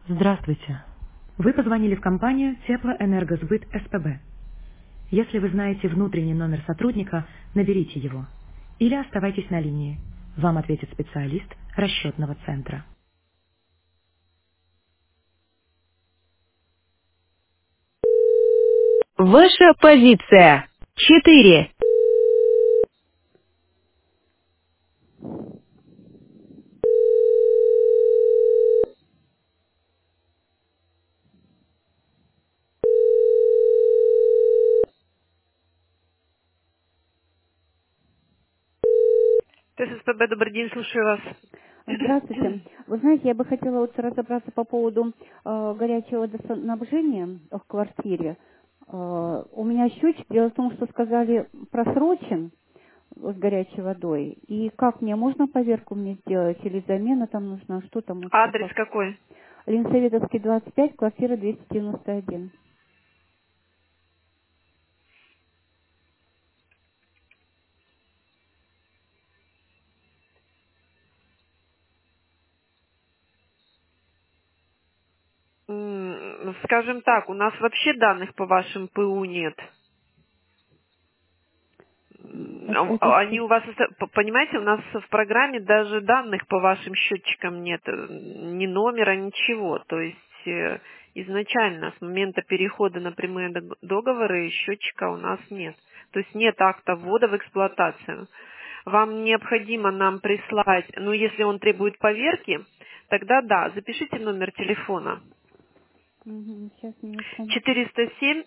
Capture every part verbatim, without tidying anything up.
Здравствуйте. Вы позвонили в компанию Теплоэнергосбыт СПБ. Если вы знаете внутренний номер сотрудника, наберите его. Или оставайтесь на линии. Вам ответит специалист расчетного центра. Ваша позиция. Четыре. ТССПБ, добрый день, слушаю вас. Здравствуйте. Вы знаете, я бы хотела вот разобраться по поводу э, горячего водоснабжения в квартире. Э, у меня счетчик, дело в том, что сказали просрочен с горячей водой. И как мне, можно поверку мне сделать или замена там нужна, что там вообще, Адрес как? какой? Ленсоветовский, двадцать пять, квартира двести девяносто один. М, Скажем так, у нас вообще данных по вашим ПУ нет. Это, М, это а что? Они у вас, оста- п- понимаете, у нас в программе даже данных по вашим счетчикам нет, э, ни номера, ничего. То есть э, изначально с момента перехода на прямые дог- договоры счетчика у нас нет. То есть нет акта ввода в эксплуатацию. Вам необходимо нам прислать, ну если он требует поверки, тогда да, запишите номер телефона. Угу, сейчас, минутку. четыреста семь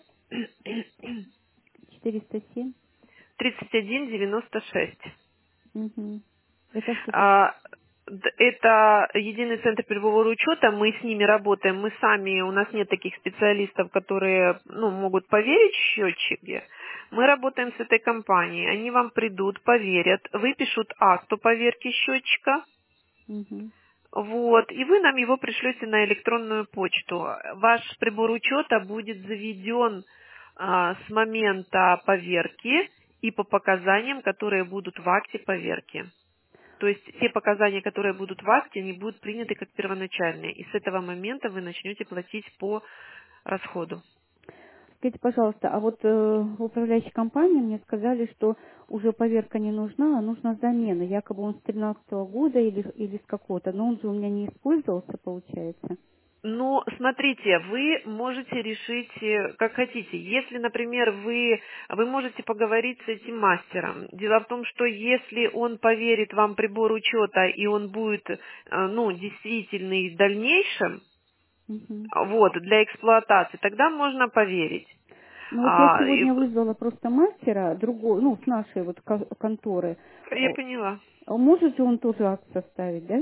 четыреста семь. тридцать один девяносто шесть. Угу. Это что такое? А, д- Это единый центр переговорного учета, мы с ними работаем, мы сами, у нас нет таких специалистов, которые ну, могут поверить в счетчики. Мы работаем с этой компанией, они вам придут, поверят, выпишут акт о поверке счетчика, Угу. вот, и вы нам его пришлете на электронную почту. Ваш прибор учета будет заведен а, с момента поверки и по показаниям, которые будут в акте поверки. То есть те показания, которые будут в акте, они будут приняты как первоначальные. И с этого момента вы начнете платить по расходу. Скажите, пожалуйста, а вот э, в управляющей компании мне сказали, что уже поверка не нужна, а нужна замена. Якобы он с тринадцатого года или, или с какого-то, но он же у меня не использовался, получается. Ну, смотрите, вы можете решить, э, как хотите. Если, например, вы, вы можете поговорить с этим мастером. Дело в том, что если он поверит вам прибор учета и он будет, э, ну, действительный в дальнейшем, Мгм. вот, для эксплуатации, тогда можно поверить. Ну вот я А, и- сегодня вызвала просто мастера, другой, ну, с нашей вот ко- конторы. я О, поняла. а может же он тоже акт составить, да?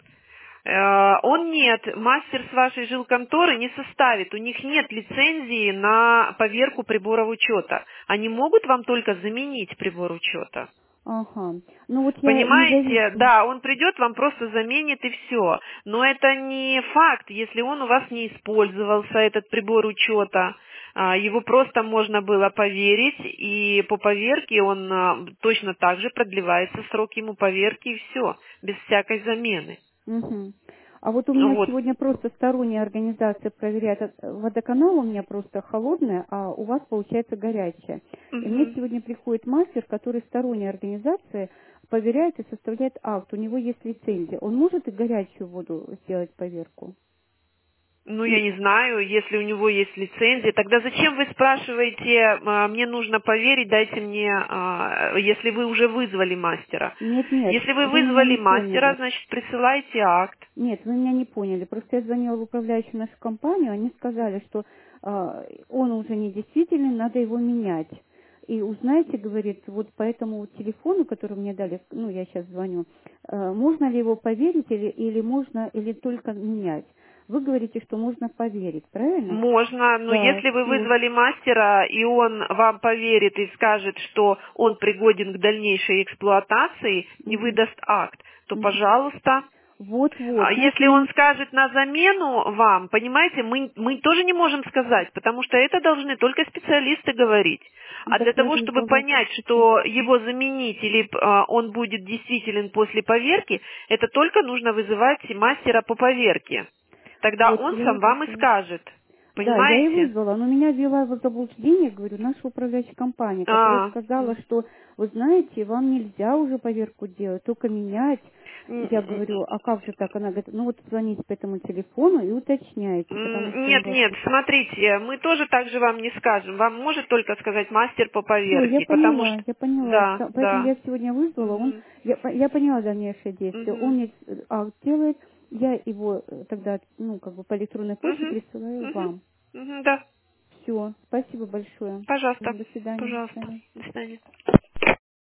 Э, Он нет, мастер с вашей жилконторы не составит, у них нет лицензии на поверку приборов учета. Они могут вам только заменить прибор учета. Ага. Ну вот я Понимаете, независимо. да, он придет, вам просто заменит и все. Но это не факт, если он у вас не использовался, этот прибор учета. А, Его просто можно было поверить, и по поверке он а, точно так же продлевается срок ему поверки, и все, без всякой замены. Мгм. А вот у меня Вот. сегодня просто сторонняя организация проверяет. От- Водоканал у меня просто холодная, а у вас получается горячая. И мне Мгм. сегодня приходит мастер, который сторонняя организация проверяет и составляет акт. У него есть лицензия. Он может и горячую воду сделать поверку? Ну, я И не знаю, если у него есть лицензия, тогда зачем вы спрашиваете, а, мне нужно поверить, дайте мне, а, если вы уже вызвали мастера. нет, нет, Если вы вы меня вызвали не мастера, поняли. значит, присылайте акт. Нет, вы меня не поняли. Просто я звонила в управляющую нашу компанию, они сказали, что а, он уже не действительный, надо его менять. И узнайте, говорит, вот по этому телефону, который мне дали, ну, я сейчас звоню, а, можно ли его поверить или, или можно, или только менять. Вы говорите, что можно поверить, правильно? Можно, но Да, если вы все. вызвали мастера, и он вам поверит и скажет, что он пригоден к дальнейшей эксплуатации и выдаст акт, то, пожалуйста. Вот-вот, А знаете, если он мне... скажет на замену вам, понимаете, мы, мы тоже не можем сказать, потому что это должны только специалисты говорить. Ну, А так для я того, же не чтобы должна это понять, сказать. что его заменить или а, он будет действителен после поверки, это только нужно вызывать мастера по поверке. Тогда Вот, он я сам и вам и хотела. скажет. Да, я Понимаете? и вызвала, но меня ввела в заблуждение, говорю, наша управляющая компания, которая А, сказала, что, вы знаете, вам нельзя уже поверку делать, только менять. м, Я м, говорю, а как же так? Она говорит, ну вот звоните по этому телефону и уточняйте, потому м, что у нет, вас... нет, смотрите, мы тоже так же вам не скажем. Вам может только сказать мастер по Все, я поверке, потому поняла, что... я поняла. Да, Да, поэтому да. я сегодня вызвала, он, Мгм, я, по- я поняла дальнейшее действие. Он мгм, мне э, акт делает, я его э, тогда, ну, как бы по электронной почте мгм, присылаю мгм, вам. мгм, да, Все, спасибо большое. пожалуйста, До свидания. До пожалуйста. свидания. До свидания.